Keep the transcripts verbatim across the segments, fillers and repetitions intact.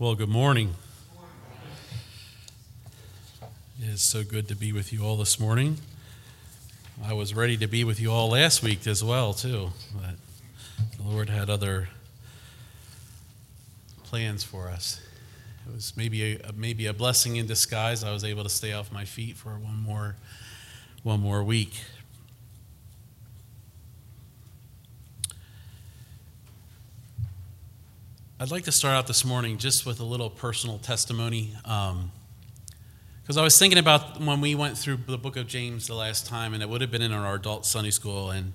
Well, good morning. It is so good to be with you all this morning. I was ready to be with you all last week as well, too, but the Lord had other plans for us. It was maybe a, maybe a blessing in disguise. I was able to stay off my feet for one more, one more week. I'd like to start out this morning just with a little personal testimony. Um, Because I was thinking about when we went through the book of James the last time, and it would have been in our adult Sunday school, and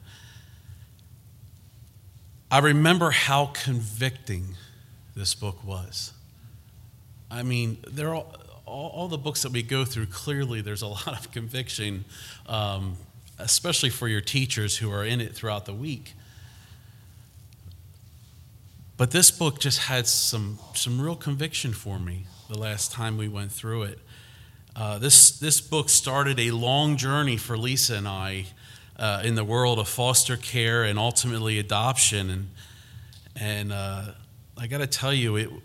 I remember how convicting this book was. I mean, there are all, all the books that we go through, clearly there's a lot of conviction, um, especially for your teachers who are in it throughout the week. But this book just had some, some real conviction for me the last time we went through it. Uh, this this book started a long journey for Lisa and I uh, in the world of foster care and ultimately adoption, and and uh, I got to tell you, it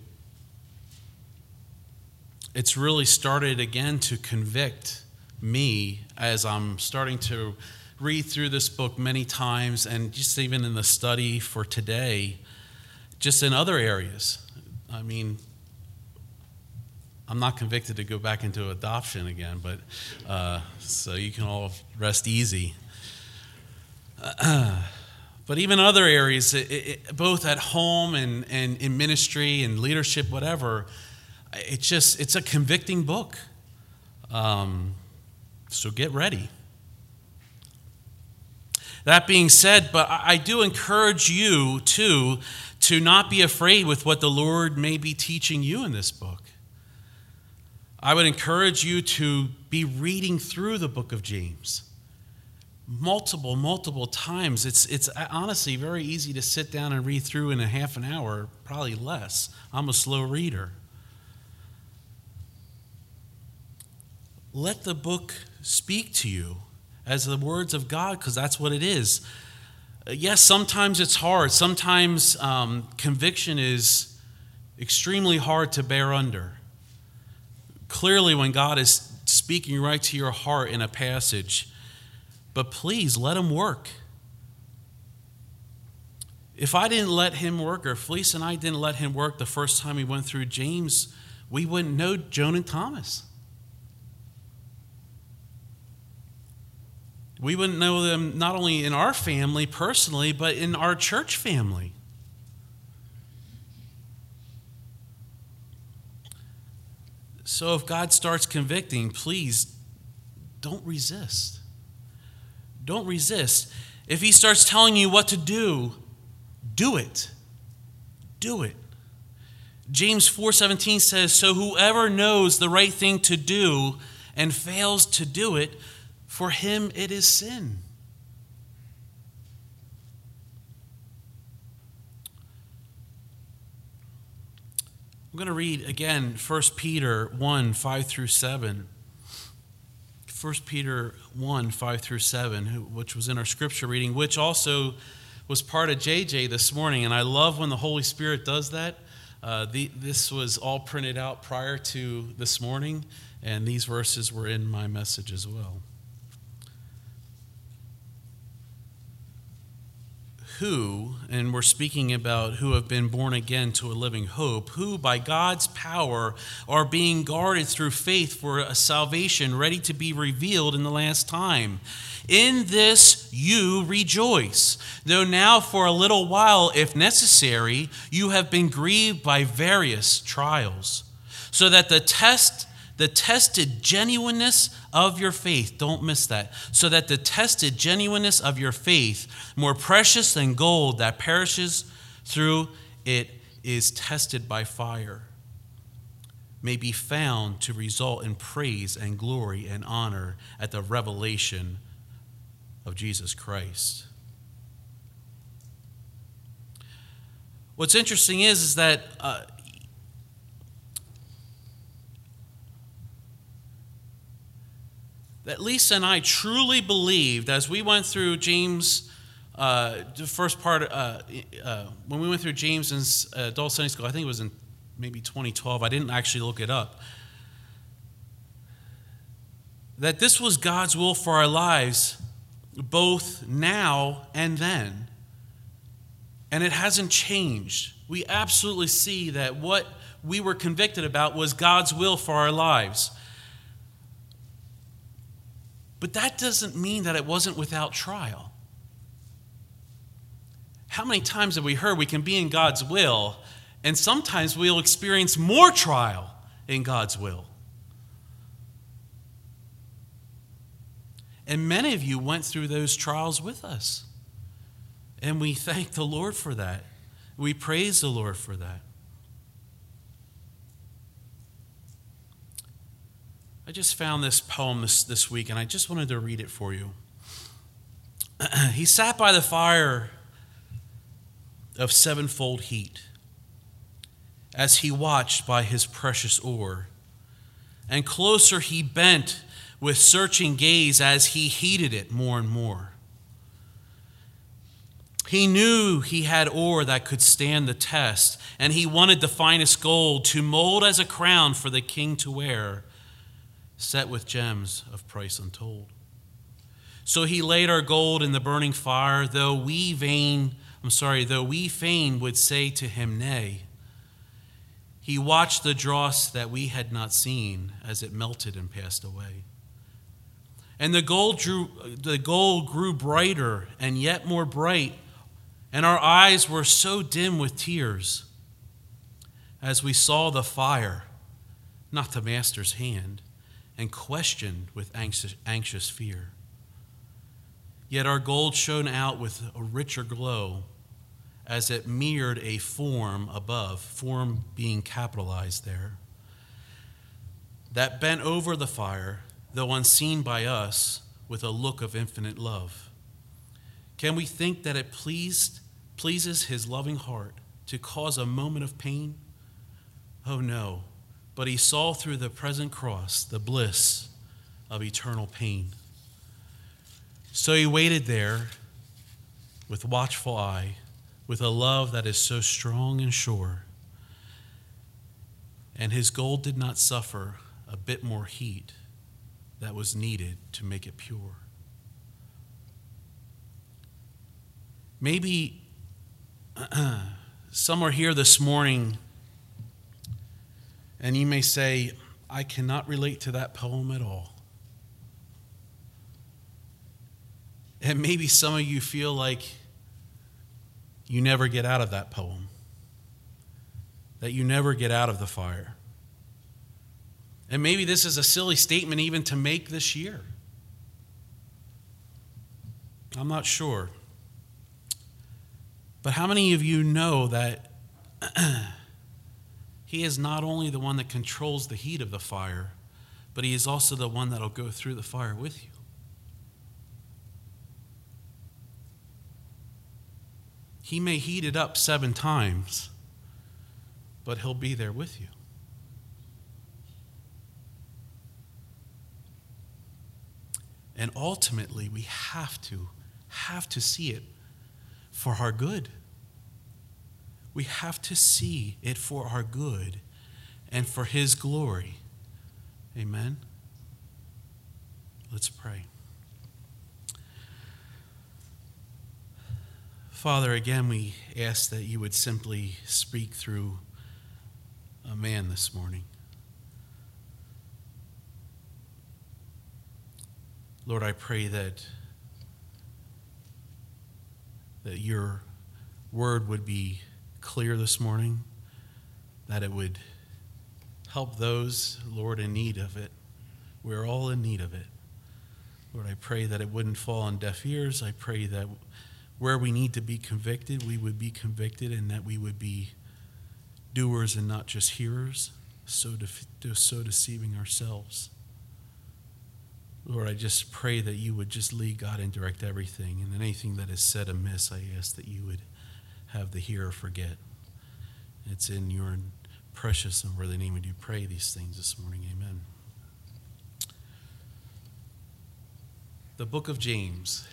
it's really started again to convict me as I'm starting to read through this book many times, and just even in the study for today, just in other areas. I mean, I'm not convicted to go back into adoption again, but uh, so you can all rest easy. Uh, but even other areas, it, it, both at home and, and in ministry and leadership, whatever, it's just, it's a convicting book. Um, so get ready. That being said, but I, I do encourage you, too, to not be afraid with what the Lord may be teaching you in this book. I would encourage you to be reading through the book of James multiple, multiple times. It's it's honestly very easy to sit down and read through in a half an hour, probably less. I'm a slow reader. Let the book speak to you as the words of God, because that's what it is. Yes, sometimes it's hard. Sometimes um, conviction is extremely hard to bear under. Clearly, when God is speaking right to your heart in a passage, but please let him work. If I didn't let him work, or if Lisa and I didn't let him work the first time we went through James, we wouldn't know Joan and Thomas. We wouldn't know them not only in our family personally, but in our church family. So if God starts convicting, please don't resist. Don't resist. If he starts telling you what to do, do it. Do it. James four seventeen says, "So whoever knows the right thing to do and fails to do it, for him it is sin." I'm going to read again First Peter one, five through seven. First Peter one, five through seven, which was in our scripture reading, which also was part of J J this morning. And I love when the Holy Spirit does that. Uh, the, this was all printed out prior to this morning, and these verses were in my message as well. Who, and we're speaking about who have been born again to a living hope, who by God's power are being guarded through faith for a salvation ready to be revealed in the last time. In this you rejoice, though now for a little while, if necessary, you have been grieved by various trials, so that the test The tested genuineness of your faith, don't miss that, so that the tested genuineness of your faith, more precious than gold that perishes through it is tested by fire, may be found to result in praise and glory and honor at the revelation of Jesus Christ. What's interesting is, is that uh, that Lisa and I truly believed as we went through James, uh, the first part, uh, uh, when we went through James in uh, adult Sunday school, I think it was in maybe twenty twelve. I didn't actually look it up. That this was God's will for our lives, both now and then. And it hasn't changed. We absolutely see that what we were convicted about was God's will for our lives. But that doesn't mean that it wasn't without trial. How many times have we heard we can be in God's will, and sometimes we'll experience more trial in God's will? And many of you went through those trials with us. And we thank the Lord for that. We praise the Lord for that. I just found this poem this, this week, and I just wanted to read it for you. He sat by the fire of sevenfold heat as he watched by his precious ore, and closer he bent with searching gaze as he heated it more and more. He knew he had ore that could stand the test, and he wanted the finest gold to mold as a crown for the king to wear, set with gems of price untold. So he laid our gold in the burning fire, though we vain, I'm sorry, though we fain would say to him nay. He watched the dross that we had not seen as it melted and passed away. And the gold drew, the gold grew brighter and yet more bright, and our eyes were so dim with tears as we saw the fire, not the master's hand, and questioned with anxious, anxious fear. Yet our gold shone out with a richer glow as it mirrored a form above, form being capitalized there, that bent over the fire, though unseen by us, with a look of infinite love. Can we think that it pleased, pleases his loving heart to cause a moment of pain? Oh no, but he saw through the present cross the bliss of eternal pain. So he waited there with watchful eye, with a love that is so strong and sure. And his gold did not suffer a bit more heat that was needed to make it pure. Maybe some are here this morning and you may say, I cannot relate to that poem at all. And maybe some of you feel like you never get out of that poem, that you never get out of the fire. And maybe this is a silly statement even to make this year. I'm not sure. But how many of you know that he is not only the one that controls the heat of the fire, but he is also the one that will go through the fire with you? He may heat it up seven times, but he'll be there with you. And ultimately, we have to, have to see it for our good. We have to see it for our good and for his glory. Amen? Let's pray. Father, again, we ask that you would simply speak through a man this morning. Lord, I pray that, that your word would be clear this morning, that it would help those, Lord, in need of it. We're all in need of it. Lord, I pray that it wouldn't fall on deaf ears. I pray that where we need to be convicted, we would be convicted, and that we would be doers and not just hearers, so, de- so deceiving ourselves. Lord, I just pray that you would just lead, God, and direct everything. And anything that is said amiss, I ask that you would have the hearer forget. It's in your precious and worthy name we do pray these things this morning. Amen. The book of James.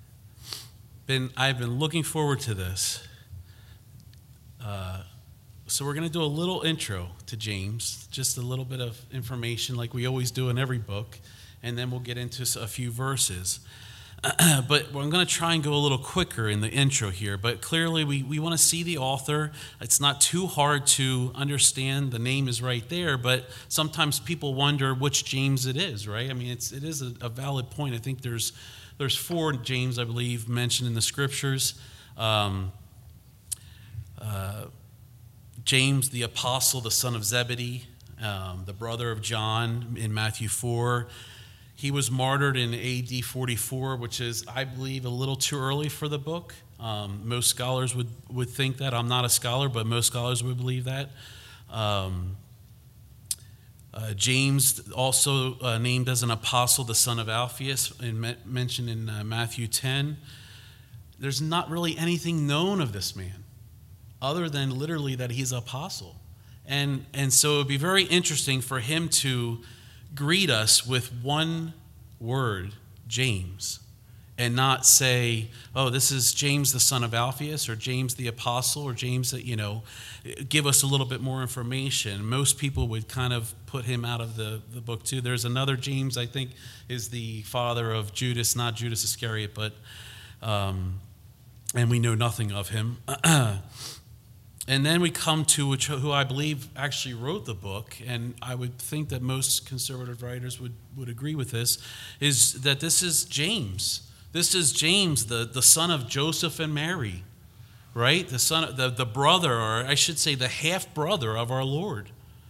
Been, I've been looking forward to this. Uh, So we're going to do a little intro to James, just a little bit of information like we always do in every book, and then we'll get into a few verses. But I'm going to try and go a little quicker in the intro here. But clearly we, we want to see the author. It's not too hard to understand. The name is right there, but sometimes people wonder which James it is, right? I mean, it's, it is a, a valid point. I think there's, there's four James, I believe, mentioned in the scriptures. Um, uh, James, the apostle, the son of Zebedee, um, the brother of John in Matthew four. He was martyred in A D forty-four, which is, I believe, a little too early for the book. Um, most scholars would, would think that. I'm not a scholar, but most scholars would believe that. Um, uh, James, also uh, named as an apostle, the son of Alphaeus, and me- mentioned in uh, Matthew ten. There's not really anything known of this man, other than literally that he's an apostle. And, and so it would be very interesting for him to greet us with one word, James, and not say, oh, this is James the son of Alphaeus, or James the apostle, or James that, you know, give us a little bit more information. Most people would kind of put him out of the, the book too. There's another James, I think, is the father of Judas, not Judas Iscariot, but, um, and we know nothing of him. And then we come to which, who I believe actually wrote the book, and I would think that most conservative writers would, would agree with this, is that this is James. This is James, the, the son of Joseph and Mary, right? The son, the, the brother, or I should say the half-brother of our Lord.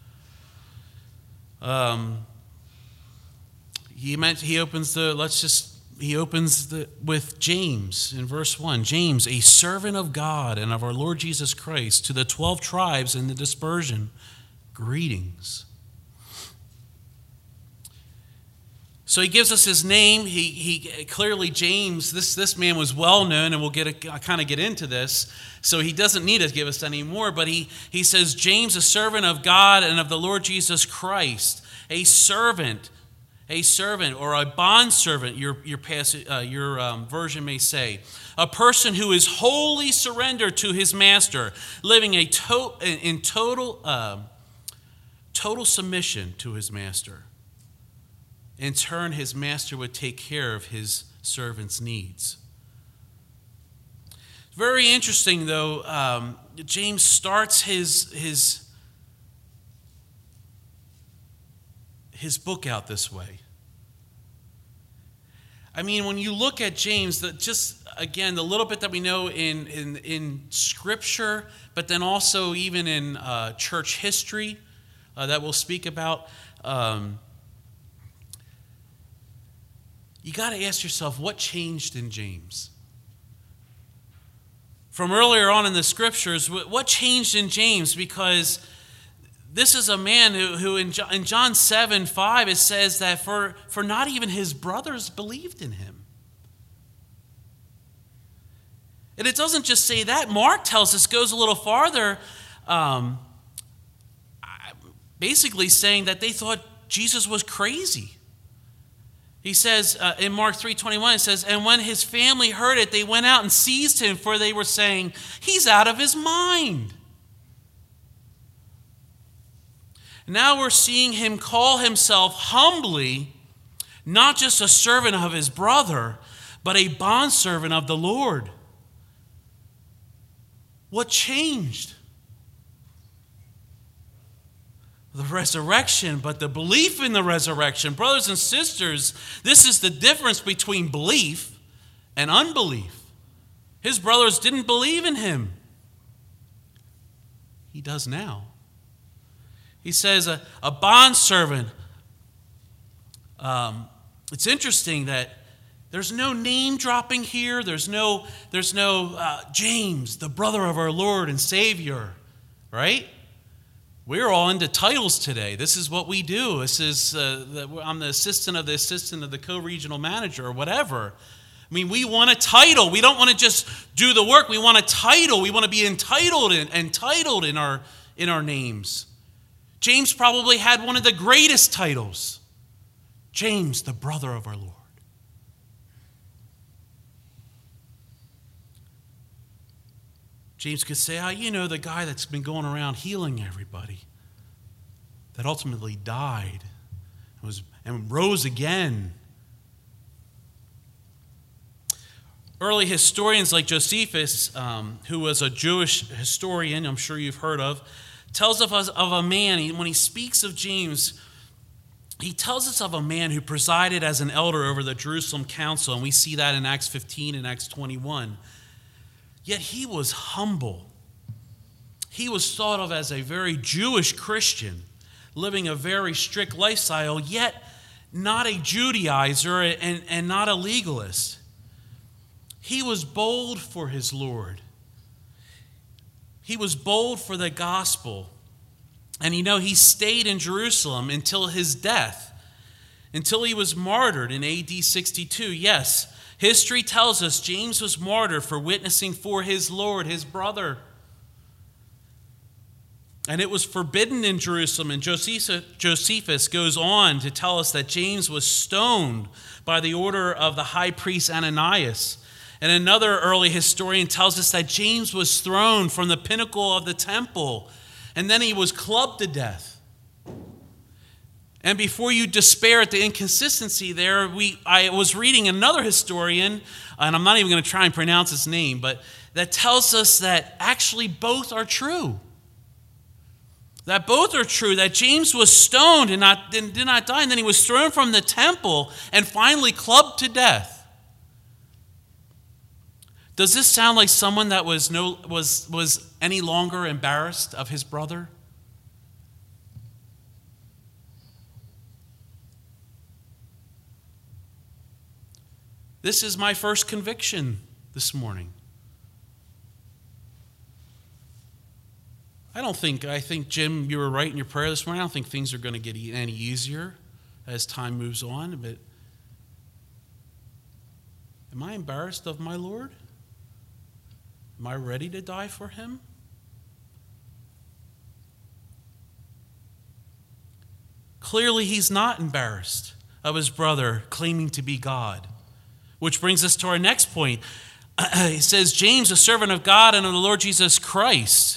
Um, he meant he opens the, let's just, He opens the, with James in verse one. James, a servant of God and of our Lord Jesus Christ, to the twelve tribes in the dispersion, greetings. So he gives us his name. He, he clearly, James, this, this man was well known, and we'll get a, kind of get into this. So he doesn't need to give us any more, but he, he says, James, a servant of God and of the Lord Jesus Christ, a servant. A servant or a bondservant, your your, passage, uh, your um, version may say, a person who is wholly surrendered to his master, living a to- in total uh, total submission to his master. In turn, his master would take care of his servant's needs. Very interesting, though. Um, James starts his his. his book out this way. I mean, when you look at James, that just, again, the little bit that we know in, in, in Scripture, but then also even in uh, church history uh, that we'll speak about, um, you got to ask yourself, what changed in James? From earlier on in the Scriptures, what changed in James? Because this is a man who, who in John seven five, it says that for, for not even his brothers believed in him. And it doesn't just say that. Mark tells us, goes a little farther, um, basically saying that they thought Jesus was crazy. He says uh, in Mark three twenty-one, it says, and when his family heard it, they went out and seized him, for they were saying, he's out of his mind. Now we're seeing him call himself humbly, not just a servant of his brother, but a bondservant of the Lord. What changed? The resurrection, but the belief in the resurrection. Brothers and sisters, this is the difference between belief and unbelief. His brothers didn't believe in him. He does now. He says a, a bondservant. Um, it's interesting that there's no name dropping here. There's no, there's no uh, James, the brother of our Lord and Savior, right? We're all into titles today. This is what we do. This is uh, the, I'm the assistant of the assistant of the co-regional manager or whatever. I mean, we want a title. We don't want to just do the work. We want a title. We want to be entitled in, entitled in our in our names. James probably had one of the greatest titles. James, the brother of our Lord. James could say, oh, you know, the guy that's been going around healing everybody, that ultimately died and, was, and rose again. Early historians like Josephus, um, who was a Jewish historian, I'm sure you've heard of, tells us of a man, he, when he speaks of James, he tells us of a man who presided as an elder over the Jerusalem council, and we see that in Acts fifteen and Acts twenty-one. Yet he was humble. He was thought of as a very Jewish Christian, living a very strict lifestyle, yet not a Judaizer and, and not a legalist. He was bold for his Lord. He was bold for the gospel. And you know, he stayed in Jerusalem until his death, until he was martyred in A D sixty-two. Yes, history tells us James was martyred for witnessing for his Lord, his brother. And it was forbidden in Jerusalem. And Josephus goes on to tell us that James was stoned by the order of the high priest Ananias. And another early historian tells us that James was thrown from the pinnacle of the temple, and then he was clubbed to death. And before you despair at the inconsistency there, we I was reading another historian, and I'm not even going to try and pronounce his name, but that tells us that actually both are true. That both are true, that James was stoned and not, did not die, and then he was thrown from the temple and finally clubbed to death. Does this sound like someone that was no was was any longer embarrassed of his brother? This is my first conviction this morning. I don't think, I think, Jim, you were right in your prayer this morning. I don't think things are going to get any easier as time moves on. But am I embarrassed of my Lord? Am I ready to die for him? Clearly, he's not embarrassed of his brother claiming to be God. Which brings us to our next point. He says, James, a servant of God and of the Lord Jesus Christ.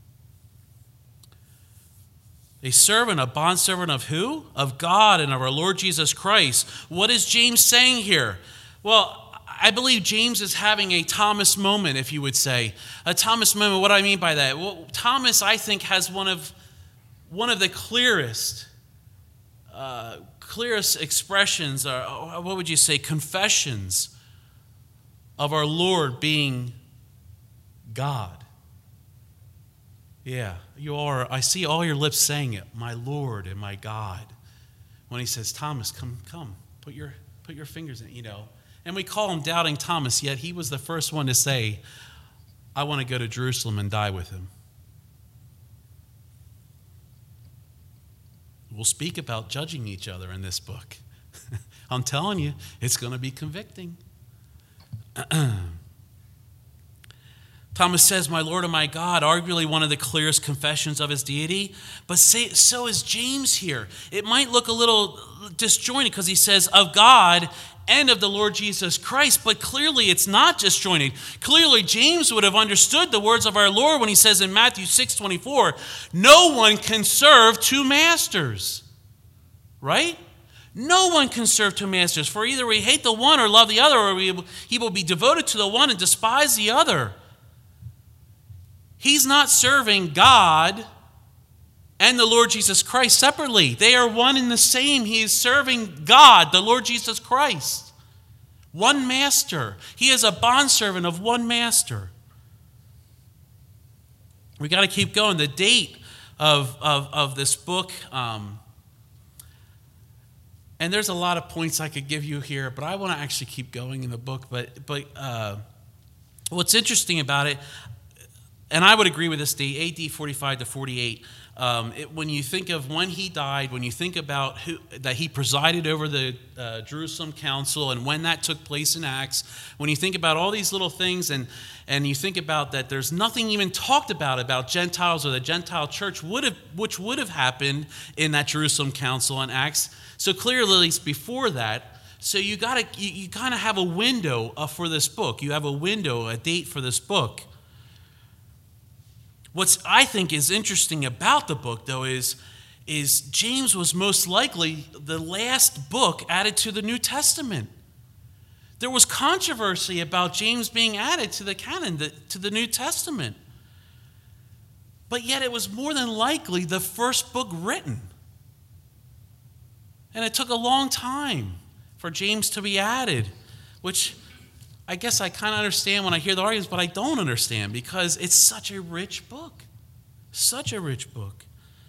A servant, a bondservant of who? Of God and of our Lord Jesus Christ. What is James saying here? Well, I believe James is having a Thomas moment, if you would say. A Thomas moment, what do I mean by that? Well, Thomas, I think, has one of one of the clearest, uh, clearest expressions, or what would you say, confessions of our Lord being God. Yeah, you are. I see all your lips saying it, my Lord and my God. When he says, Thomas, come, come, put your put your fingers in it, you know. And we call him Doubting Thomas, yet he was the first one to say, I want to go to Jerusalem and die with him. We'll speak about judging each other in this book. I'm telling you, it's going to be convicting. Thomas says, my Lord and my God, arguably one of the clearest confessions of his deity. But say, so is James here. It might look a little disjointed because he says, of God and of the Lord Jesus Christ. But clearly it's not disjointed. Clearly James would have understood the words of our Lord when he says in Matthew six twenty-four, no one can serve two masters. Right? No one can serve two masters. For either we hate the one or love the other, or we, he will be devoted to the one and despise the other. He's not serving God and the Lord Jesus Christ separately. They are one and the same. He is serving God, the Lord Jesus Christ. One master. He is a bondservant of one master. We got to keep going. The date of, of, of this book, um, and there's a lot of points I could give you here, but I want to actually keep going in the book. But, but uh, what's interesting about it, and I would agree with this date, A D forty-five to forty-eight. Um, it, when you think of when he died, when you think about who, that he presided over the uh, Jerusalem council and when that took place in Acts, when you think about all these little things and, and you think about that there's nothing even talked about about Gentiles or the Gentile church would have, which would have happened in that Jerusalem council in Acts. So clearly it's before that. So you got to you, you kind of have a window uh, for this book. You have a window, a date for this book. What's I think is interesting about the book, though, is, is James was most likely the last book added to the New Testament. There was controversy about James being added to the canon, to the New Testament. But yet it was more than likely the first book written. And it took a long time for James to be added, which I guess I kind of understand when I hear the arguments, but I don't understand because it's such a rich book. Such a rich book.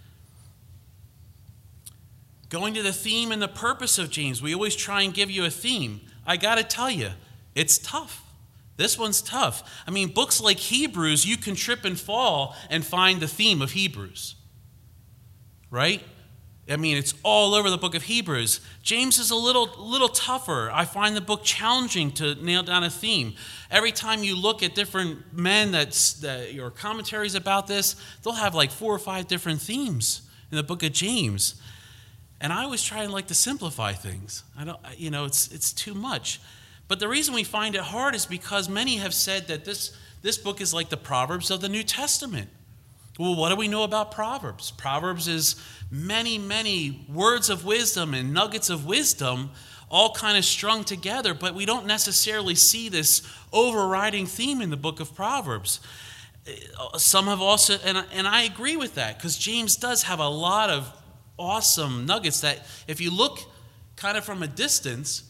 Going to the theme and the purpose of James, we always try and give you a theme. I got to tell you, it's tough. This one's tough. I mean, books like Hebrews, you can trip and fall and find the theme of Hebrews. Right? I mean, it's all over the book of Hebrews. James is a little, little tougher. I find the book challenging to nail down a theme. Every time you look at different men that's that your commentaries about this, they'll have like four or five different themes in the book of James. And I always try and like to simplify things. I don't, you know, it's it's too much. But the reason we find it hard is because many have said that this, this book is like the Proverbs of the New Testament. Well, what do we know about Proverbs? Proverbs is many, many words of wisdom and nuggets of wisdom all kind of strung together, but we don't necessarily see this overriding theme in the book of Proverbs. Some have also, and, and I agree with that, because James does have a lot of awesome nuggets that if you look kind of from a distance,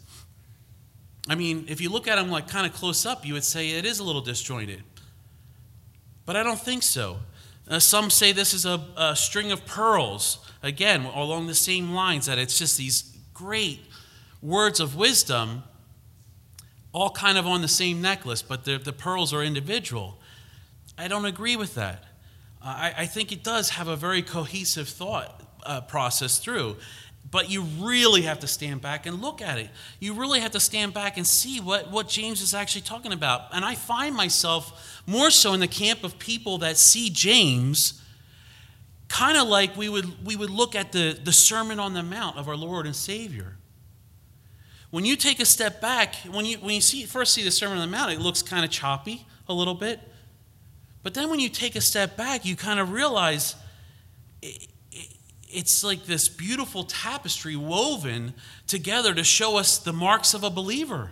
I mean, if you look at them like kind of close up, you would say it is a little disjointed. But I don't think so. Uh, some say this is a, a string of pearls, again, along the same lines, that it's just these great words of wisdom, all kind of on the same necklace, but the, the pearls are individual. I don't agree with that. Uh, I, I think it does have a very cohesive thought uh, process through, but you really have to stand back and look at it. You really have to stand back and see what, what James is actually talking about. And I find myself more so in the camp of people that see James kind of like we would we would look at the, the Sermon on the Mount of our Lord and Savior. When you take a step back, when you when you see first see the Sermon on the Mount, it looks kind of choppy a little bit. But then when you take a step back, you kind of realize it, it, it's like this beautiful tapestry woven together to show us the marks of a believer.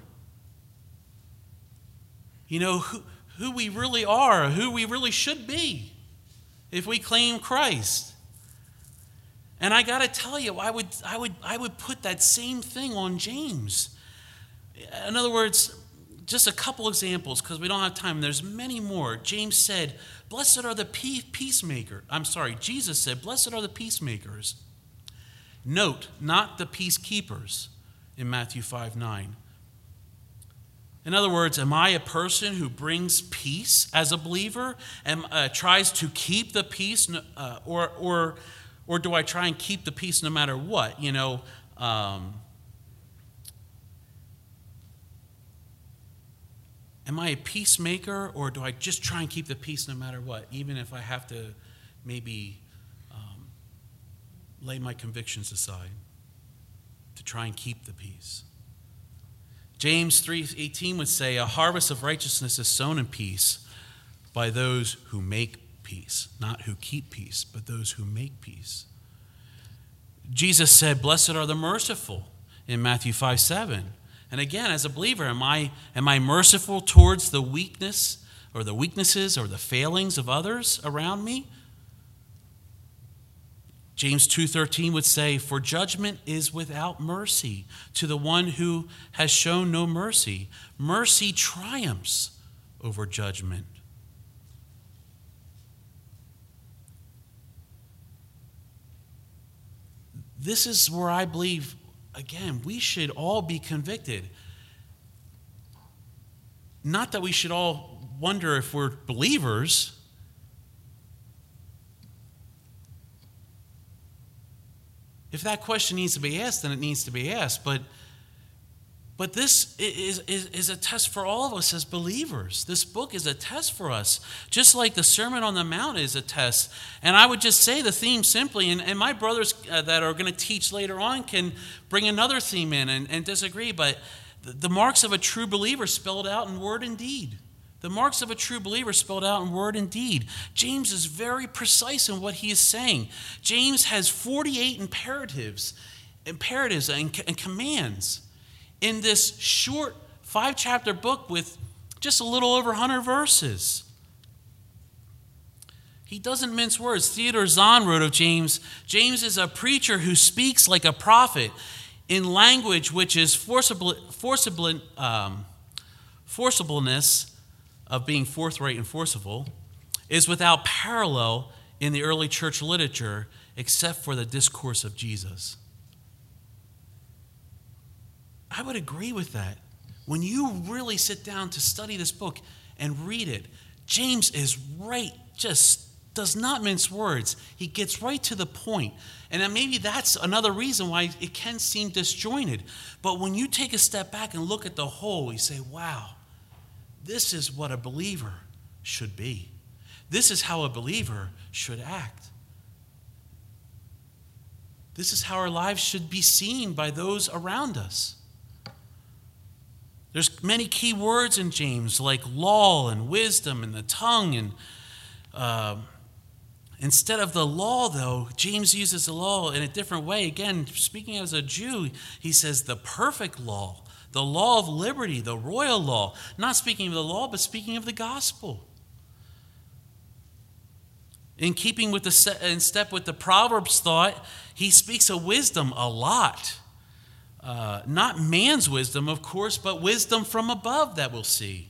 You know, who, who we really are, who we really should be if we claim Christ. And I got to tell you, I would, I would, I would put that same thing on James. In other words, just a couple examples, because we don't have time. There's many more. James said, blessed are the peacemakers. I'm sorry, Jesus said, blessed are the peacemakers. Note, not the peacekeepers in Matthew five nine. In other words, am I a person who brings peace as a believer and uh, tries to keep the peace, uh, or, or, or do I try and keep the peace no matter what? You know, um, am I a peacemaker, or do I just try and keep the peace no matter what, even if I have to maybe um, lay my convictions aside to try and keep the peace? James three eighteen would say, a harvest of righteousness is sown in peace by those who make peace. Not who keep peace, but those who make peace. Jesus said, blessed are the merciful in Matthew five seven. And again, as a believer, am I, am I merciful towards the weakness or the weaknesses or the failings of others around me? James two thirteen would say, for judgment is without mercy to the one who has shown no mercy. Mercy triumphs over judgment. This is where I believe, again, we should all be convicted. Not that we should all wonder if we're believers. If that question needs to be asked, then it needs to be asked. But, but this is, is, is a test for all of us as believers. This book is a test for us, just like the Sermon on the Mount is a test. And I would just say the theme simply, and, and my brothers uh, that are going to teach later on can bring another theme in and, and disagree, but the, the marks of a true believer spelled out in word and deed. The marks of a true believer spelled out in word and deed. James is very precise in what he is saying. James has forty-eight imperatives, imperatives and, and commands in this short five-chapter book with just a little over one hundred verses. He doesn't mince words. Theodore Zahn wrote of James, James is a preacher who speaks like a prophet in language which is forcible, forcible, um, forcibleness of being forthright and forcible, is without parallel in the early church literature except for the discourse of Jesus. I would agree with that. When you really sit down to study this book and read it, James is right, just does not mince words. He gets right to the point. And then maybe that's another reason why it can seem disjointed. But when you take a step back and look at the whole, you say, wow, this is what a believer should be. This is how a believer should act. This is how our lives should be seen by those around us. There's many key words in James, like law and wisdom and the tongue. And uh, instead of the law, though, James uses the law in a different way. Again, speaking as a Jew, he says the perfect law. The law of liberty, the royal law. Not speaking of the law, but speaking of the gospel. In keeping with the in step with the Proverbs thought, he speaks of wisdom a lot. Uh, not man's wisdom, of course, but wisdom from above that we'll see.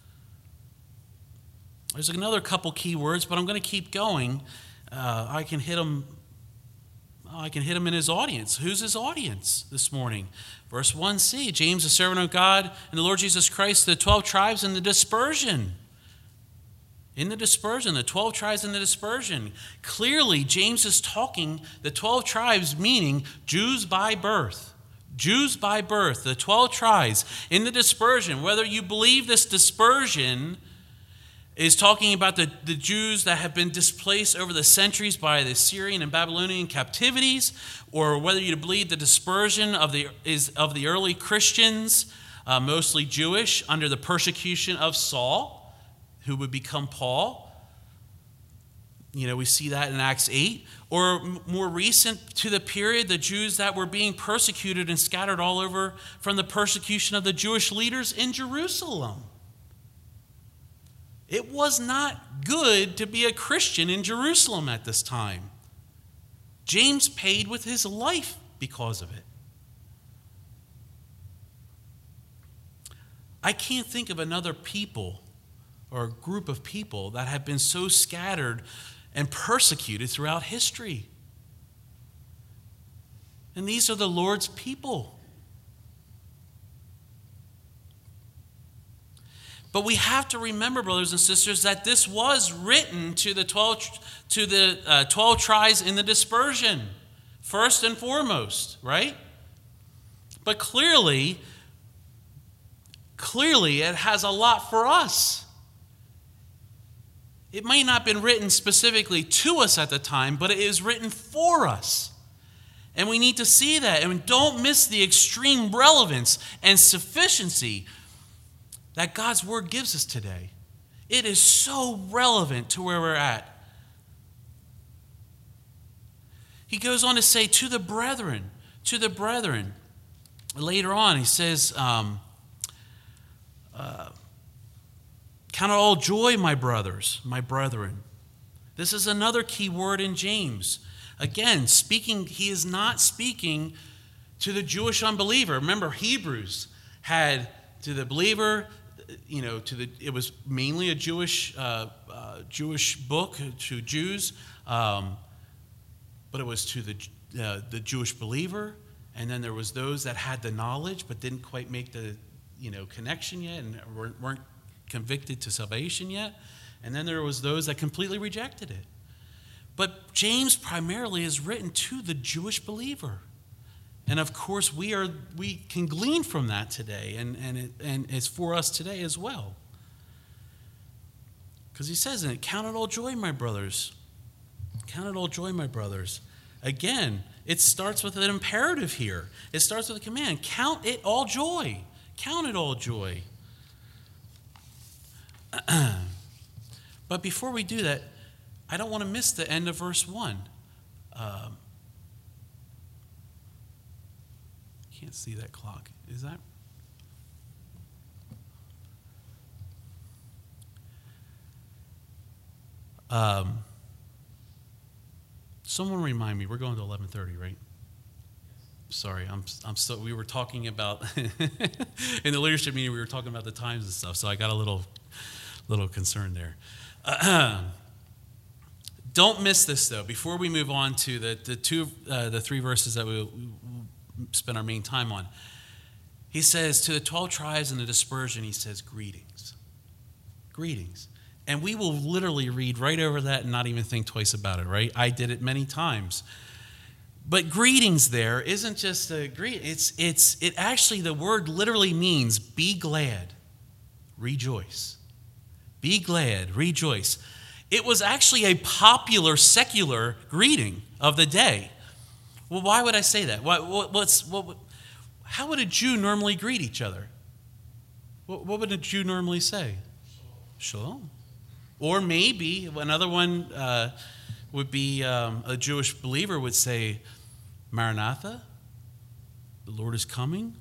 There's another couple key words, but I'm going to keep going. Uh, I can hit them. I can hit him in his audience. Who's his audience this morning? Verse one c, James, a servant of God and the Lord Jesus Christ, the twelve tribes in the dispersion. In the dispersion, the twelve tribes in the dispersion. Clearly, James is talking, the twelve tribes meaning Jews by birth. Jews by birth, the twelve tribes in the dispersion. Whether you believe this dispersion is talking about the, the Jews that have been displaced over the centuries by the Syrian and Babylonian captivities, or whether you believe the dispersion of the is of the early Christians, uh, mostly Jewish, under the persecution of Saul, who would become Paul. You know, we see that in Acts eight. Or more recent to the period, the Jews that were being persecuted and scattered all over from the persecution of the Jewish leaders in Jerusalem. It was not good to be a Christian in Jerusalem at this time. James paid with his life because of it. I can't think of another people or a group of people that have been so scattered and persecuted throughout history. And these are the Lord's people. But we have to remember, brothers and sisters, that this was written to the twelve to the uh, twelve tribes in the dispersion, first and foremost, right? But clearly, clearly, it has a lot for us. It may not have been written specifically to us at the time, but it is written for us. And we need to see that. And don't miss the extreme relevance and sufficiency that God's word gives us today. It is so relevant to where we're at. He goes on to say, to the brethren, to the brethren. Later on, he says, um, uh, count it all joy, my brothers, my brethren. This is another key word in James. Again, speaking, he is not speaking to the Jewish unbeliever. Remember, Hebrews had to the believer, you know, to the it was mainly a Jewish uh, uh, Jewish book to Jews, um, but it was to the uh, the Jewish believer, and then there was those that had the knowledge but didn't quite make the you know connection yet and weren't, weren't convicted to salvation yet, and then there was those that completely rejected it. But James primarily is written to the Jewish believer. And of course, we are we can glean from that today, and, and, it, and it's for us today as well. Because he says in it, count it all joy, my brothers. Count it all joy, my brothers. Again, it starts with an imperative here. It starts with a command. Count it all joy. Count it all joy. But before we do that, I don't want to miss the end of verse one. Um, can't see that clock. Is that? Um, someone remind me. We're going to eleven thirty, right? Sorry, I'm I'm still. We were talking about in the leadership meeting. We were talking about the times and stuff. So I got a little little concerned there. Uh, don't miss this though. Before we move on to the the two uh, the three verses that we, we spend our main time on, he says to the twelve tribes and the dispersion. He says greetings, greetings. And we will literally read right over that and not even think twice about it, right? I did it many times. But greetings there isn't just a greet. It's, it's, it actually, the word literally means be glad, rejoice. Be glad, rejoice. It was actually a popular secular greeting of the day. Well, why would I say that? What, what, what's, what, how would a Jew normally greet each other? What, what would a Jew normally say? Shalom. Or maybe another one uh, would be um, a Jewish believer would say, Maranatha, the Lord is coming.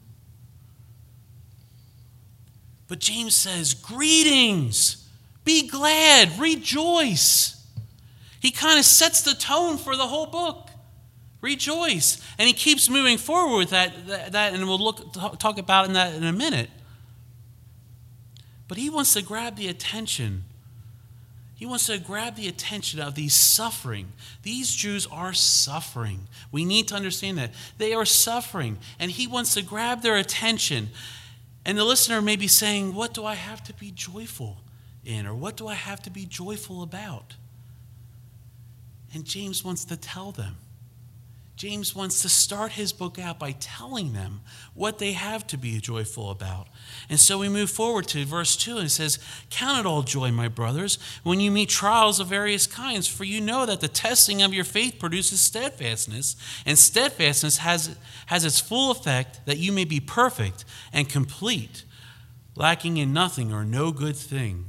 But James says, greetings, be glad, rejoice. He kind of sets the tone for the whole book. Rejoice. And he keeps moving forward with that, that, that and we'll look talk about that in a minute. But he wants to grab the attention He wants to grab the attention of these suffering. These Jews are suffering. We need to understand that. They are suffering. And he wants to grab their attention. And the listener may be saying, what do I have to be joyful in? Or what do I have to be joyful about? And James wants to tell them. James wants to start his book out by telling them what they have to be joyful about. And so we move forward to verse two, and it says, count it all joy, my brothers, when you meet trials of various kinds, for you know that the testing of your faith produces steadfastness, and steadfastness has, has its full effect, that you may be perfect and complete, lacking in nothing or no good thing.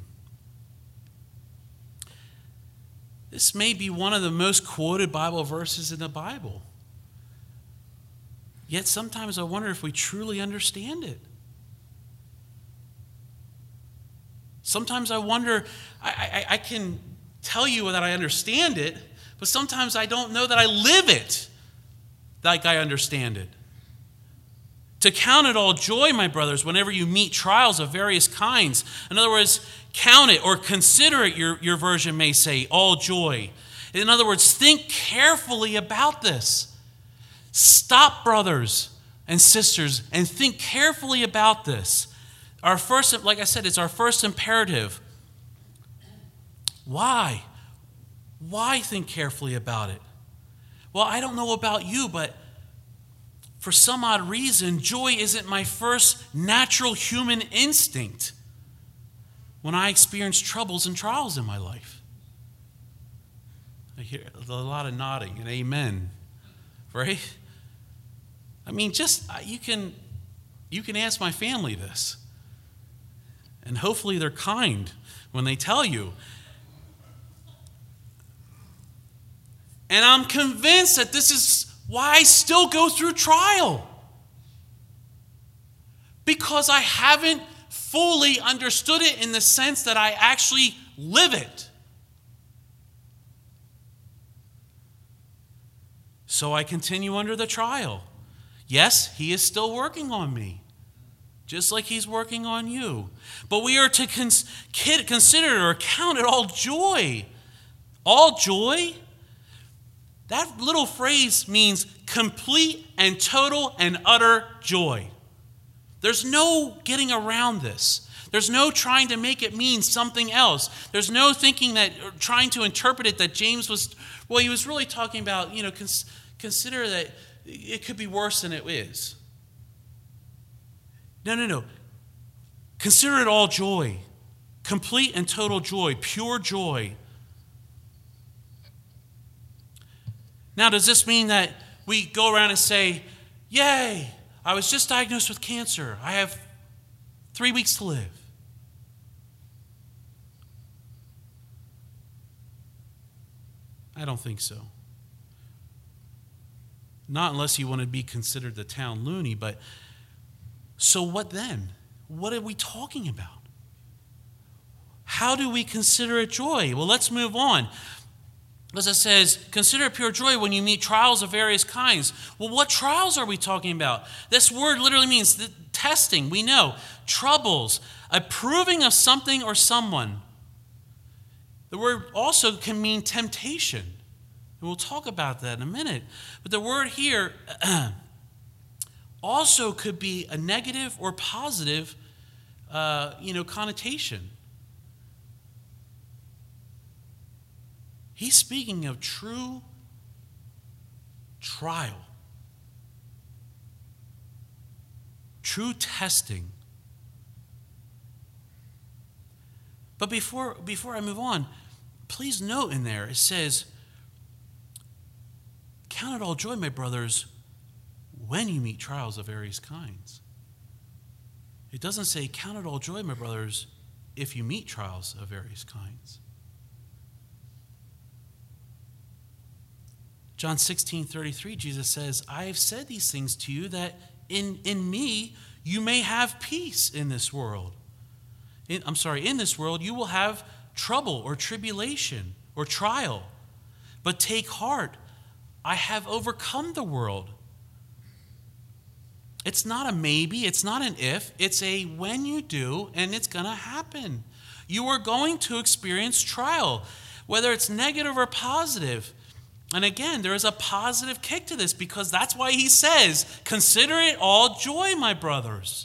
This may be one of the most quoted Bible verses in the Bible. Yet sometimes I wonder if we truly understand it. Sometimes I wonder, I, I, I can tell you that I understand it, but sometimes I don't know that I live it like I understand it. To count it all joy, my brothers, whenever you meet trials of various kinds. In other words, count it or consider it, your, your version may say, all joy. In other words, think carefully about this. Stop, brothers and sisters, and think carefully about this. Our first, like I said, it's our first imperative. Why? Why think carefully about it? Well, I don't know about you, but for some odd reason, joy isn't my first natural human instinct when I experience troubles and trials in my life. I hear a lot of nodding and amen, right? I mean, just you can you can ask my family this, and hopefully they're kind when they tell you. And I'm convinced that this is why I still go through trial. Because I haven't fully understood it in the sense that I actually live it. So I continue under the trial. Yes, he is still working on me, just like he's working on you. But we are to cons- consider or count it all joy. All joy? That little phrase means complete and total and utter joy. There's no getting around this. There's no trying to make it mean something else. There's no thinking that, or trying to interpret it that James was, well, he was really talking about, you know, cons- consider that it could be worse than it is. No, no, no. Consider it all joy. Complete and total joy. Pure joy. Now, does this mean that we go around and say, yay, I was just diagnosed with cancer. I have three weeks to live. I don't think so. Not unless you want to be considered the town loony, but so what then? What are we talking about? How do we consider it joy? Well, let's move on. As it says, consider it pure joy when you meet trials of various kinds. Well, what trials are we talking about? This word literally means the testing. We know troubles, a proving of something or someone. The word also can mean temptation. And we'll talk about that in a minute. But the word here also could be a negative or positive uh, you know, connotation. He's speaking of true trial, true testing. But before, before I move on, please note in there, it says, count it all joy, my brothers, when you meet trials of various kinds. It doesn't say, count it all joy, my brothers, if you meet trials of various kinds. John sixteen thirty-three, Jesus says, I have said these things to you that in, in me you may have peace in this world. In, I'm sorry, in this world you will have trouble or tribulation or trial. But take heart, I have overcome the world. It's not a maybe, it's not an if, it's a when you do, and it's going to happen. You are going to experience trial, whether it's negative or positive. And again, there is a positive kick to this because that's why he says, consider it all joy, my brothers.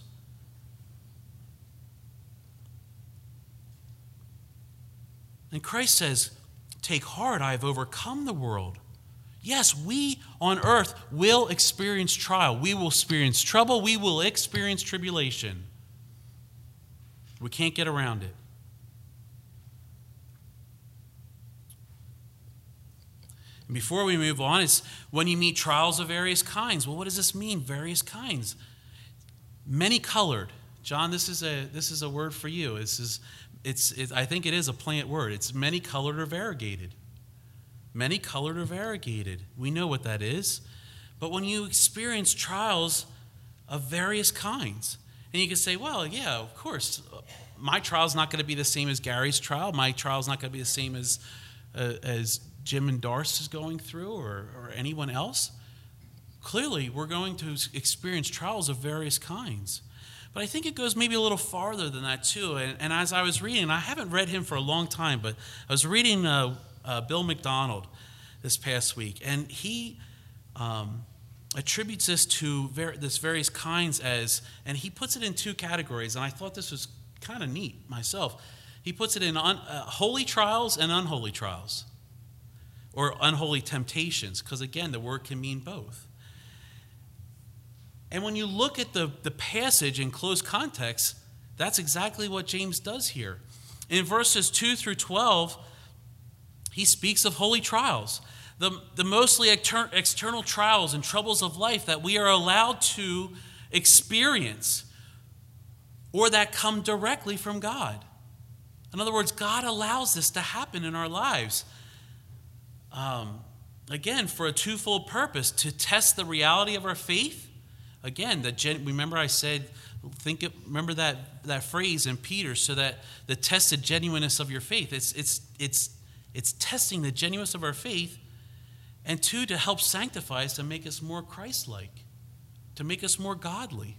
And Christ says, take heart, I have overcome the world. Yes, we on earth will experience trial. We will experience trouble. We will experience tribulation. We can't get around it. And before we move on, it's when you meet trials of various kinds. Well, what does this mean, various kinds? Many colored. John, this is a this is a word for you. This is it's it, I think it is a plant word. It's many colored or variegated. Many colored or variegated. We know what that is. But when you experience trials of various kinds, and you can say, well, yeah, of course, my trial is not going to be the same as Gary's trial. My trial is not going to be the same as uh, as Jim and Darce is going through, or, or anyone else. Clearly, we're going to experience trials of various kinds. But I think it goes maybe a little farther than that, too. And, and as I was reading, I haven't read him for a long time, but I was reading uh, uh, Bill McDonald this past week, and he um, attributes this to ver- this various kinds as, and he puts it in two categories, and I thought this was kind of neat myself. He puts it in un- uh, holy trials and unholy trials, or unholy temptations, because again, the word can mean both. And when you look at the, the passage in close context, that's exactly what James does here. In verses two through twelve, he speaks of holy trials, the, the mostly exter- external trials and troubles of life that we are allowed to experience, or that come directly from God. In other words, God allows this to happen in our lives. Um, again, for a twofold purpose, to test the reality of our faith. Again, the gen- remember I said, think of, remember that, that phrase in Peter, so that the tested genuineness of your faith. It's it's it's it's testing the genuineness of our faith, and two, to help sanctify us, to make us more Christ-like, to make us more godly.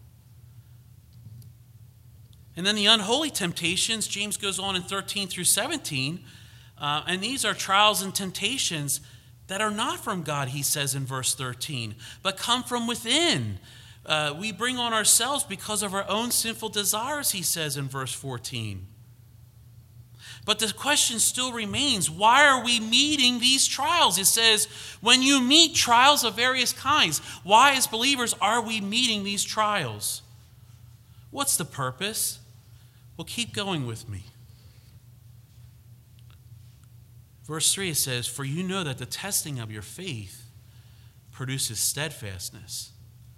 And then the unholy temptations, James goes on in thirteen through seventeen. Uh, and these are trials and temptations that are not from God, he says in verse thirteen, but come from within. Uh, we bring on ourselves because of our own sinful desires, he says in verse fourteen. But the question still remains, why are we meeting these trials? It says, when you meet trials of various kinds, why as believers are we meeting these trials? What's the purpose? Well, keep going with me. Verse three, it says, for you know that the testing of your faith produces steadfastness.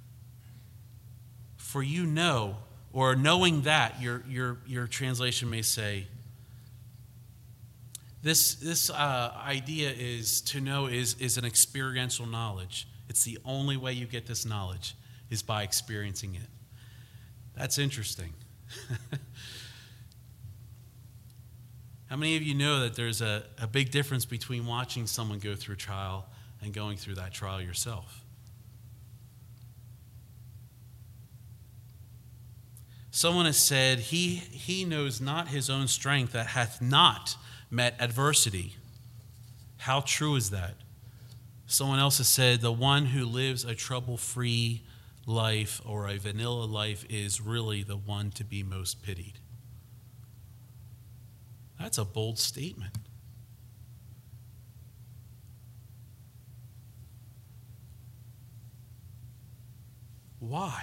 For you know, or knowing that, your, your, your translation may say, This this uh, idea is to know is, is an experiential knowledge. It's the only way you get this knowledge is by experiencing it. That's interesting. How many of you know that there's a, a big difference between watching someone go through trial and going through that trial yourself? Someone has said, he, he knows not his own strength that hath not met adversity. How true is that? Someone else has said, the one who lives a trouble-free life or a vanilla life is really the one to be most pitied. That's a bold statement. Why?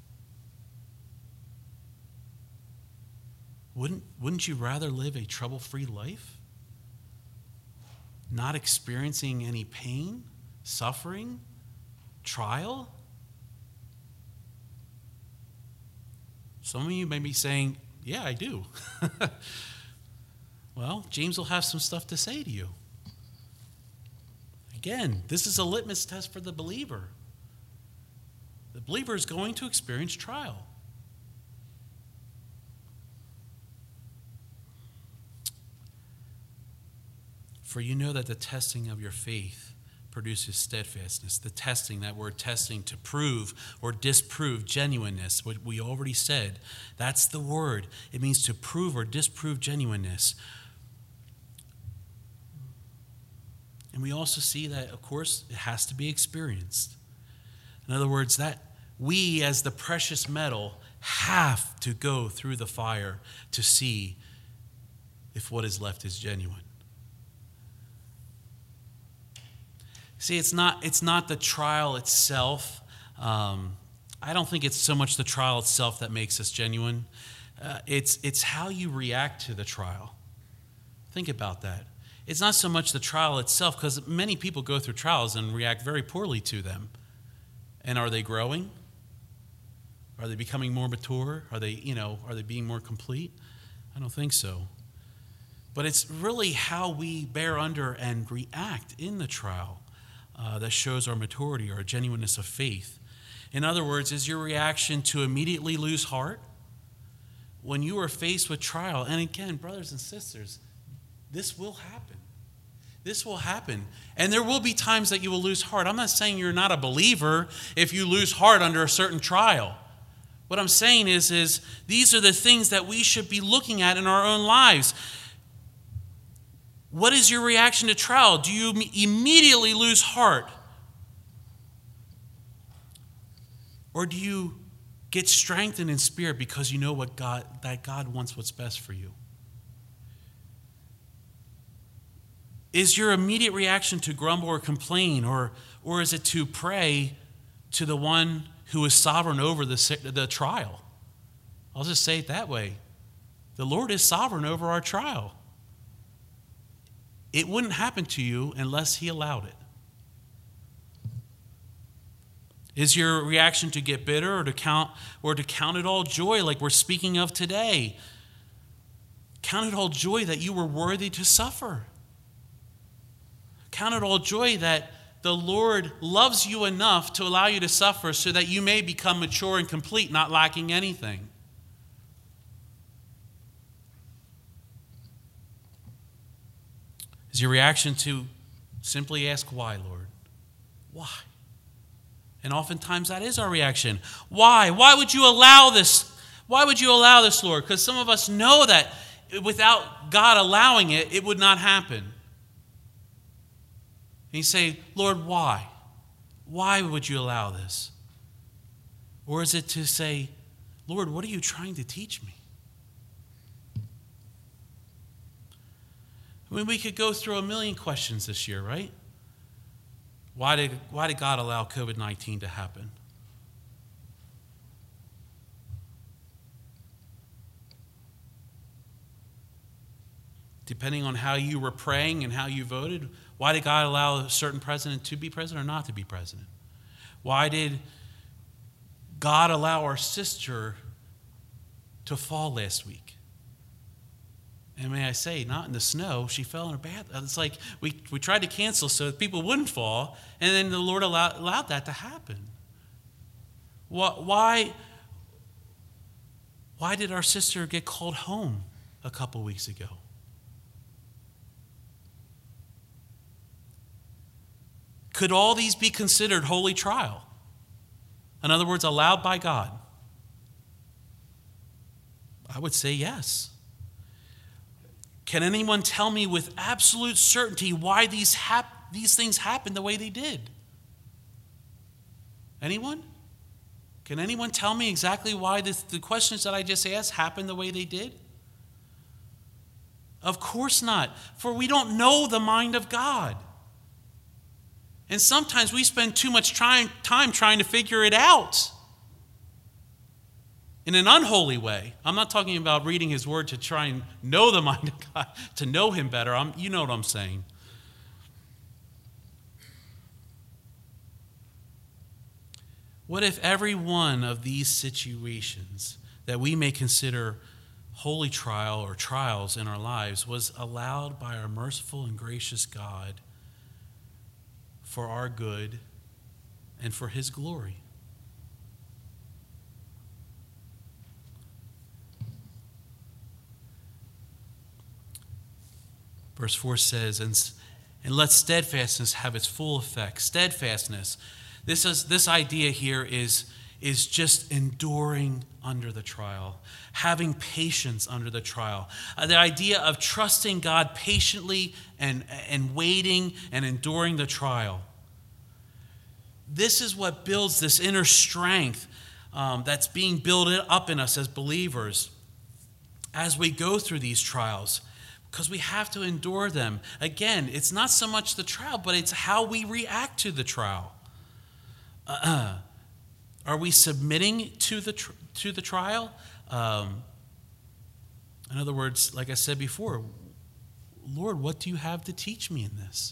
Wouldn't, wouldn't you rather live a trouble-free life? Not experiencing any pain, suffering, trial? Some of you may be saying, yeah, I do. Well, James will have some stuff to say to you. Again, this is a litmus test for the believer. The believer is going to experience trial. For you know that the testing of your faith produces steadfastness. The testing, that word testing, to prove or disprove genuineness, what we already said, that's the word. It means to prove or disprove genuineness. And we also see that, of course, it has to be experienced. In other words, that we as the precious metal have to go through the fire to see if what is left is genuine. See, it's not, it's not the trial itself. Um, I don't think it's so much the trial itself that makes us genuine. Uh, it's, it's how you react to the trial. Think about that. It's not so much the trial itself, because many people go through trials and react very poorly to them. And are they growing? Are they becoming more mature? Are they, you know, are they being more complete? I don't think so. But it's really how we bear under and react in the trial uh, that shows our maturity, our genuineness of faith. In other words, is your reaction to immediately lose heart when you are faced with trial? And again, brothers and sisters, this will happen. This will happen. And there will be times that you will lose heart. I'm not saying you're not a believer if you lose heart under a certain trial. What I'm saying is, is these are the things that we should be looking at in our own lives. What is your reaction to trial? Do you immediately lose heart? Or do you get strengthened in spirit because you know what God, that God wants what's best for you? Is your immediate reaction to grumble or complain, or, or is it to pray to the one who is sovereign over the, the trial? I'll just say it that way. The Lord is sovereign over our trial. It wouldn't happen to you unless He allowed it. Is your reaction to get bitter or to count or to count it all joy like we're speaking of today? Count it all joy that you were worthy to suffer. Count it all joy that the Lord loves you enough to allow you to suffer so that you may become mature and complete, not lacking anything. Is your reaction to simply ask, why, Lord? Why? And oftentimes that is our reaction. Why? Why would you allow this? Why would you allow this, Lord? Because some of us know that without God allowing it, it would not happen. And you say, Lord, why? Why would you allow this? Or is it to say, Lord, what are you trying to teach me? I mean, we could go through a million questions this year, right? Why did, why did God allow covid nineteen to happen? Depending on how you were praying and how you voted, why did God allow a certain president to be president or not to be president? Why did God allow our sister to fall last week? And may I say, not in the snow. She fell in her bath. It's like we, we tried to cancel so that people wouldn't fall, and then the Lord allowed, allowed that to happen. Why, why did our sister get called home a couple weeks ago? Could all these be considered holy trial? In other words, allowed by God? I would say yes. Can anyone tell me with absolute certainty why these hap- these things happened the way they did? Anyone? Can anyone tell me exactly why this, the questions that I just asked happened the way they did? Of course not, for we don't know the mind of God. And sometimes we spend too much trying, time trying to figure it out in an unholy way. I'm not talking about reading his word to try and know the mind of God, to know him better. I'm, you know what I'm saying. What if every one of these situations that we may consider holy trial or trials in our lives was allowed by our merciful and gracious God for our good and for his glory? Verse four says, and, and let steadfastness have its full effect. Steadfastness. This is this idea here is, is just enduring under the trial, having patience under the trial. Uh, the idea of trusting God patiently and, and waiting and enduring the trial. This is what builds this inner strength um, that's being built up in us as believers as we go through these trials, because we have to endure them. Again, it's not so much the trial, but it's how we react to the trial. Uh-uh. Are we submitting to the tr- to the trial? Um, in other words, like I said before, Lord, what do you have to teach me in this?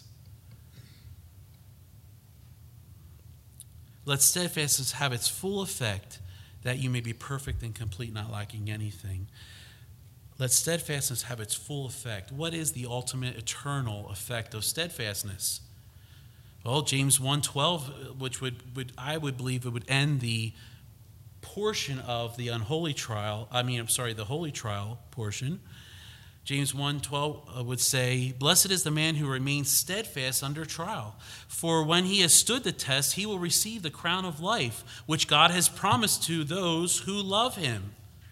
Let steadfastness have its full effect, that you may be perfect and complete, not lacking anything. Let steadfastness have its full effect. What is the ultimate eternal effect of steadfastness? Well, James one twelve, which would, would I would believe it would end the portion of the unholy trial, I mean, I'm sorry, the holy trial portion. James one twelve would say, blessed is the man who remains steadfast under trial. For when he has stood the test, he will receive the crown of life, which God has promised to those who love him.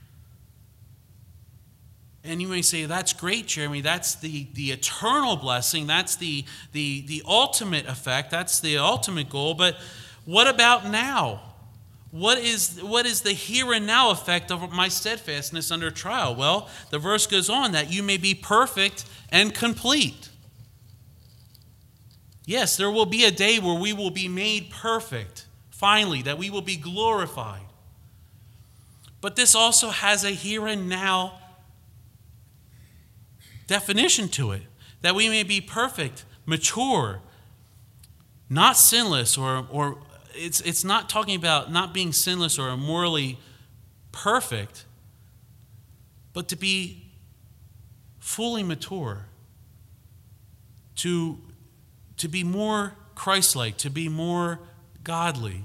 And you may say, that's great, Jeremy. That's the, the eternal blessing. That's the, the, the ultimate effect. That's the ultimate goal. But what about now? What is, what is the here and now effect of my steadfastness under trial? Well, the verse goes on, that you may be perfect and complete. Yes, there will be a day where we will be made perfect, finally, that we will be glorified. But this also has a here and now definition to it, that we may be perfect, mature, not sinless, or or it's it's not talking about not being sinless or morally perfect, but to be fully mature, to to be more Christ-like, to be more godly.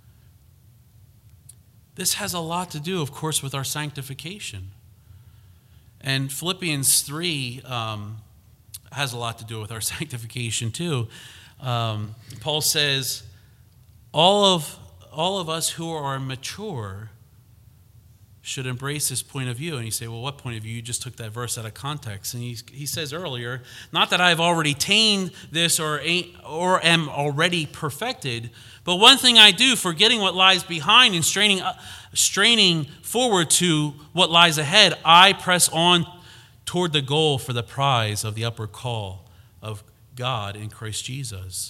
This has a lot to do, of course, with our sanctification. And Philippians three um, has a lot to do with our sanctification too. Um, Paul says, all of, all of us who are mature should embrace this point of view. And you say, well, what point of view? You just took that verse out of context. And he, he says earlier, not that I've already attained this or, or am already perfected, but one thing I do, forgetting what lies behind and straining, straining forward to what lies ahead, I press on toward the goal for the prize of the upward call of God in Christ Jesus.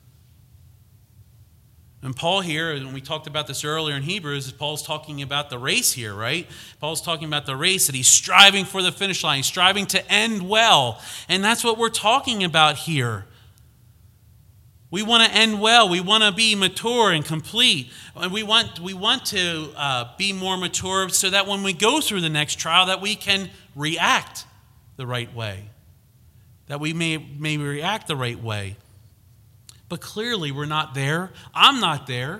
And Paul here, and we talked about this earlier in Hebrews, Paul's talking about the race here, right? Paul's talking about the race, that he's striving for the finish line, he's striving to end well. And that's what we're talking about here. We want to end well. We want to be mature and complete. And we want, we want to uh, be more mature so that when we go through the next trial, that we can react the right way, that we may, may react the right way. But clearly we're not there. I'm not there.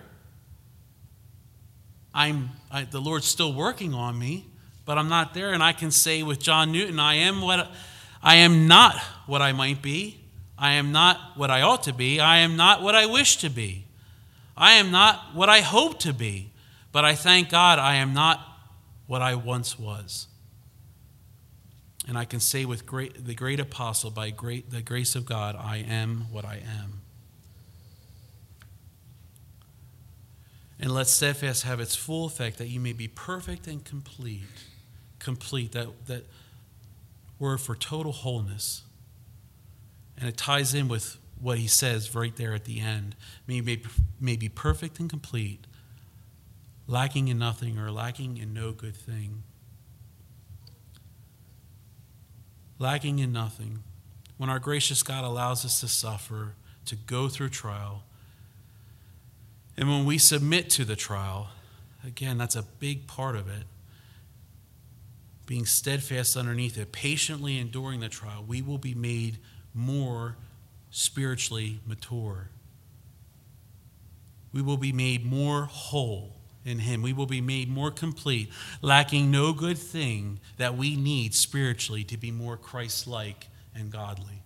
I'm I, the Lord's still working on me, but I'm not there. And I can say with John Newton, I am what I am not what I might be. I am not what I ought to be. I am not what I wish to be. I am not what I hope to be. But I thank God I am not what I once was. And I can say with great, the great apostle, by great the grace of God, I am what I am. And let steadfast have its full effect, that you may be perfect and complete. Complete, that, that word for total wholeness. And it ties in with what he says right there at the end. May you may, may be perfect and complete, lacking in nothing or lacking in no good thing. Lacking in nothing. When our gracious God allows us to suffer, to go through trial, and when we submit to the trial, again, that's a big part of it, being steadfast underneath it, patiently enduring the trial, we will be made more spiritually mature. We will be made more whole in him. We will be made more complete, lacking no good thing that we need spiritually to be more Christ-like and godly.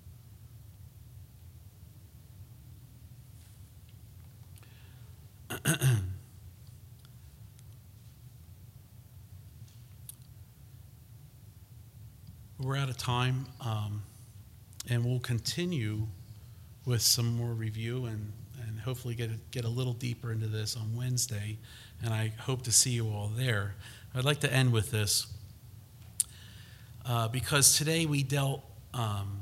We're out of time, um, and we'll continue with some more review and, and hopefully get a, get a little deeper into this on Wednesday, and I hope to see you all there. I'd like to end with this, uh, because today we dealt um,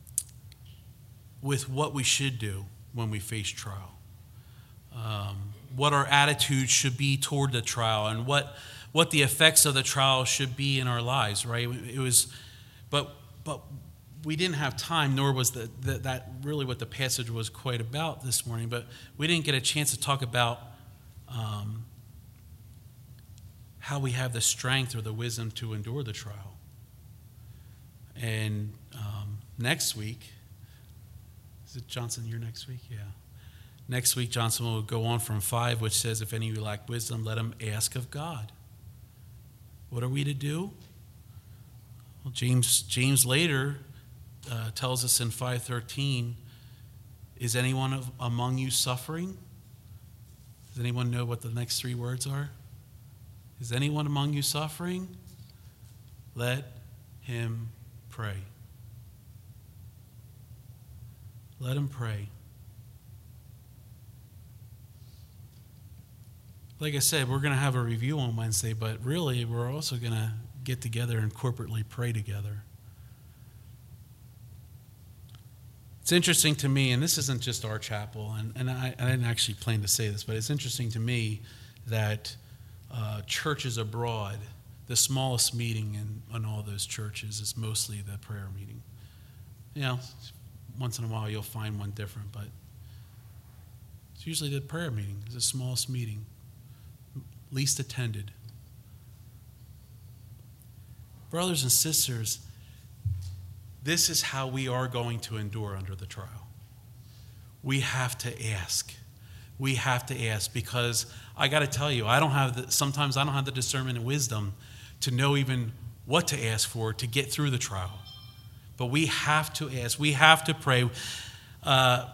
with what we should do when we face trial. Um, what our attitude should be toward the trial, and what what the effects of the trial should be in our lives, right? It was, but but we didn't have time, nor was the, the, that really what the passage was quite about this morning. But we didn't get a chance to talk about um, how we have the strength or the wisdom to endure the trial. And um, next week, is it Johnson? You're next week, yeah. Next week, Johnson will go on from five, which says, if any of you lack wisdom, let him ask of God. What are we to do? Well, James James later uh, tells us in five thirteen, is anyone of, among you suffering? Does anyone know what the next three words are? Is anyone among you suffering? Let him pray. Let him pray. Like I said, we're going to have a review on Wednesday, but really we're also going to get together and corporately pray together. It's interesting to me, and this isn't just our chapel, and, and I, I didn't actually plan to say this, but it's interesting to me that uh, churches abroad, the smallest meeting in, in all those churches is mostly the prayer meeting. You know, once in a while you'll find one different, but it's usually the prayer meeting. It's the smallest meeting. Least attended. Brothers and sisters, this is how we are going to endure under the trial. We have to ask. We have to ask, because I got to tell you, I don't have the, sometimes I don't have the discernment and wisdom to know even what to ask for to get through the trial. But we have to ask. We have to pray. Uh,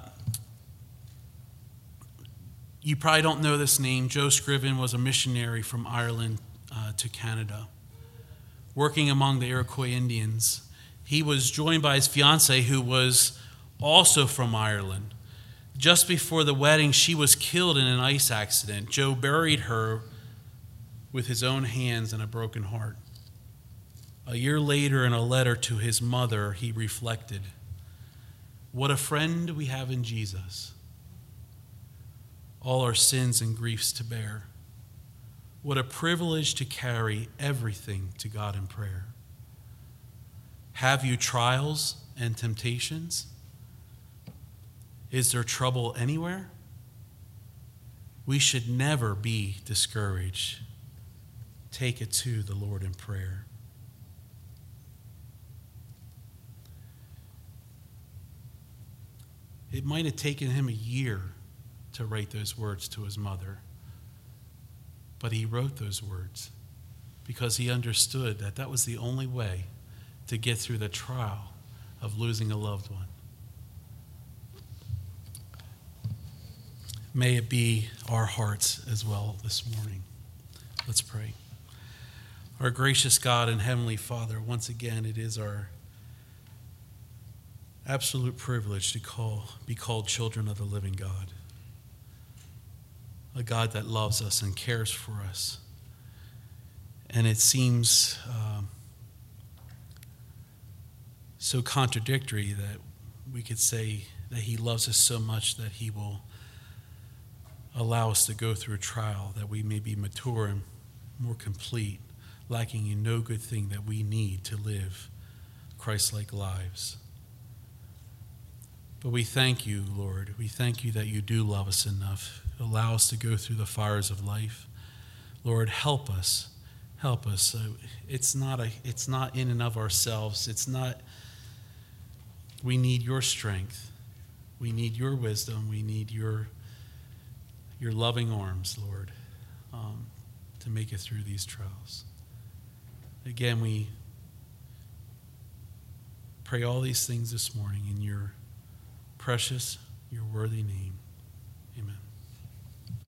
You probably don't know this name. Joe Scriven was a missionary from Ireland uh, to Canada, working among the Iroquois Indians. He was joined by his fiancée, who was also from Ireland. Just before the wedding, she was killed in an ice accident. Joe buried her with his own hands and a broken heart. A year later, in a letter to his mother, he reflected, "What a friend we have in Jesus. All our sins and griefs to bear. What a privilege to carry everything to God in prayer. Have you trials and temptations? Is there trouble anywhere? We should never be discouraged. Take it to the Lord in prayer." It might have taken him a year to write those words to his mother. But he wrote those words because he understood that that was the only way to get through the trial of losing a loved one. May it be our hearts as well this morning. Let's pray. Our gracious God and Heavenly Father, once again, it is our absolute privilege to call, be called children of the living God. A God that loves us and cares for us. And it seems um, so contradictory that we could say that he loves us so much that he will allow us to go through a trial, that we may be mature and more complete, lacking in no good thing that we need to live Christ-like lives. But we thank you, Lord. We thank you that you do love us enough. Allow us to go through the fires of life. Lord, help us. Help us. It's not a, it's not in and of ourselves. It's not, we need your strength. We need your wisdom. We need your your loving arms, Lord, um, to make it through these trials. Again, we pray all these things this morning in your precious, your worthy name. Amen.